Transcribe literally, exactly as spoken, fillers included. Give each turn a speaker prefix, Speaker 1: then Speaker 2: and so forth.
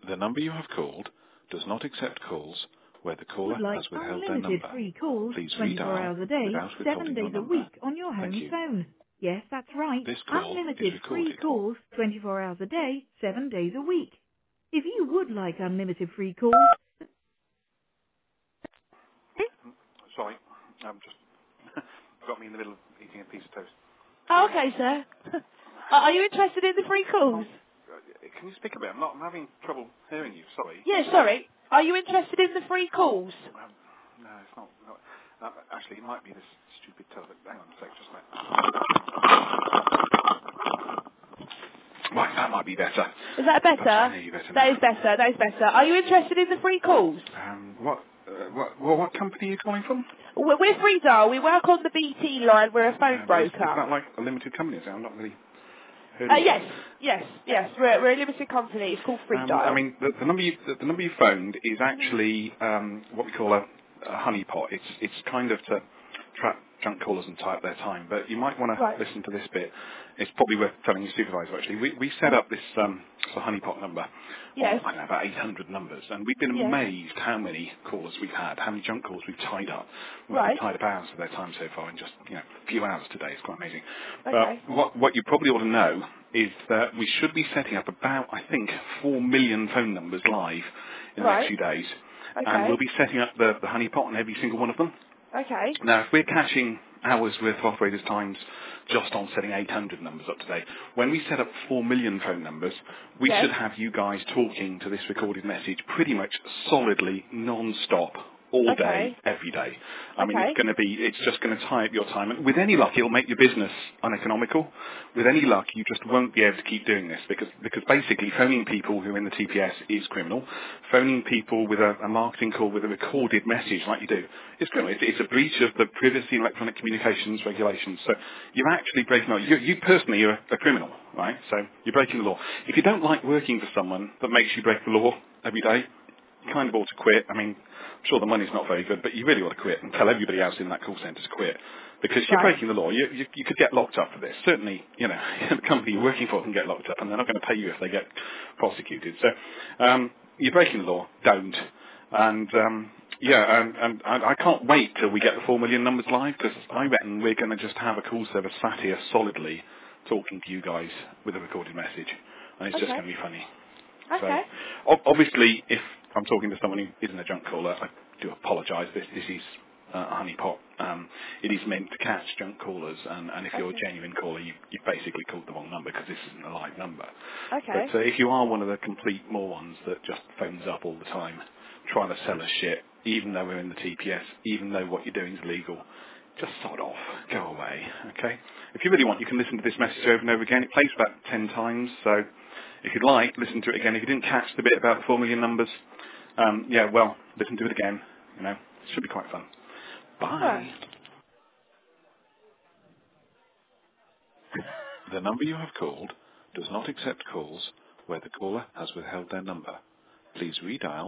Speaker 1: The number you have called does not accept calls where the caller
Speaker 2: Would like
Speaker 1: has withheld their
Speaker 2: unlimited
Speaker 1: number.
Speaker 2: free calls
Speaker 1: Please
Speaker 2: twenty-four
Speaker 1: redial
Speaker 2: hours a day,
Speaker 1: without
Speaker 2: seven
Speaker 1: withholding your
Speaker 2: days a
Speaker 1: number.
Speaker 2: week on your
Speaker 1: Thank
Speaker 2: home
Speaker 1: you.
Speaker 2: phone? Yes, that's right.
Speaker 1: This call is
Speaker 2: Unlimited free
Speaker 1: recorded.
Speaker 2: calls twenty-four hours a day, seven days a week. If you would like unlimited free calls...
Speaker 1: Sorry, um, just got me in the middle of eating a piece of toast.
Speaker 2: Oh,
Speaker 1: Um,
Speaker 2: okay, sir. Are are you interested in the free calls?
Speaker 1: not, uh, can you speak a bit? I'm not. I'm having trouble hearing you. Sorry.
Speaker 2: Yeah, sorry. Are you interested in the free calls?
Speaker 1: Um, no, it's not. not uh, actually, it might be this stupid television. Hang on a sec, just a minute. Right, that might be better.
Speaker 2: Is that
Speaker 1: Perhaps I can
Speaker 2: better?
Speaker 1: hear you better
Speaker 2: That is
Speaker 1: now.
Speaker 2: better, that is better. Are you interested in the free calls?
Speaker 1: Um, what, uh, what, well, what company are you calling from?
Speaker 2: We're we're Free Dial. We work on the B T line. We're a phone
Speaker 1: Um, is, is
Speaker 2: broker.
Speaker 1: that like a limited company? I've not really heard
Speaker 2: Uh,
Speaker 1: of you
Speaker 2: yes,
Speaker 1: guys.
Speaker 2: yes, yes. We're, we're a limited company. It's called Free
Speaker 1: Um, I
Speaker 2: Dial.
Speaker 1: mean, the, the number you the, the number you phoned is
Speaker 2: hmm
Speaker 1: actually um, what we call a, a honeypot. It's it's kind of to trap junk callers and tie up their time. But you might want
Speaker 2: Right.
Speaker 1: to listen to this bit. It's probably worth telling your supervisor. Actually, we we set
Speaker 2: Uh,
Speaker 1: up this um, the honeypot number on
Speaker 2: yes,
Speaker 1: I don't know about eight hundred numbers, and we've been
Speaker 2: yes.
Speaker 1: amazed how many callers we've had, how many junk calls we've tied up. We've
Speaker 2: Right.
Speaker 1: tied up hours of their time so far in just you know a few hours today. It's quite amazing. But
Speaker 2: Okay.
Speaker 1: what what you probably ought to know is that we should be setting up about, I think, four million phone numbers live in the next
Speaker 2: Right.
Speaker 1: few days. And we'll
Speaker 2: Okay.
Speaker 1: be setting up the, the honeypot on every single one of them.
Speaker 2: Okay.
Speaker 1: Now, if we're catching hours worth of operators' times just on setting eight hundred numbers up today, when we set up four million phone numbers, we
Speaker 2: Yes.
Speaker 1: should have you guys talking to this recorded message pretty much solidly, non-stop, all day,
Speaker 2: Okay.
Speaker 1: every day. I mean, it's
Speaker 2: Okay.
Speaker 1: going to be, it's just going to tie up your time. And with any luck, it'll make your business uneconomical. With any luck, you just won't be able to keep doing this because, because basically phoning people who are in the T P S is criminal. Phoning people with a, a marketing call with a recorded message like you do is criminal. It's, it's a breach of the privacy and electronic communications regulations. So you're actually breaking the law. You, you personally are a, a criminal, right? So you're breaking the law. If you don't like working for someone that makes you break the law every day, you kind of ought to quit. I mean, I'm sure the money's not very good, but you really ought to quit and tell everybody else in that call centre to quit. Because you're
Speaker 2: Right.
Speaker 1: breaking the law. You, you, you could get locked up for this. Certainly, you know, the company you're working for can get locked up and they're not going to pay you if they get prosecuted. So um, you're breaking the law. Don't. And, um, yeah, and, and, and I can't wait till we get the four million numbers live because I reckon we're going to just have a call service sat here solidly talking to you guys with a recorded message. And it's just
Speaker 2: Okay.
Speaker 1: going to be funny. So,
Speaker 2: Okay.
Speaker 1: ob- obviously, if I'm talking to someone who isn't a junk caller, I do apologise. This this is uh, a honeypot. Um, it is meant to catch junk callers, and, and if you're a
Speaker 2: Okay.
Speaker 1: genuine caller, you, you've basically called the wrong number because this isn't a live number. But
Speaker 2: Okay.
Speaker 1: uh, if you are one of the complete morons that just phones up all the time, trying to sell us shit, even though we're in the T P S, even though what you're doing is legal, just sod off. Go away, okay? If you really want, you can listen to this message over and over again. It plays about ten times, so if you'd like, listen to it again. If you didn't catch the bit about the four million numbers, um, yeah, well, listen to it again. You know, it should be quite fun.
Speaker 2: Well.
Speaker 1: Bye. The number you have called does not accept calls where the caller has withheld their number. Please redial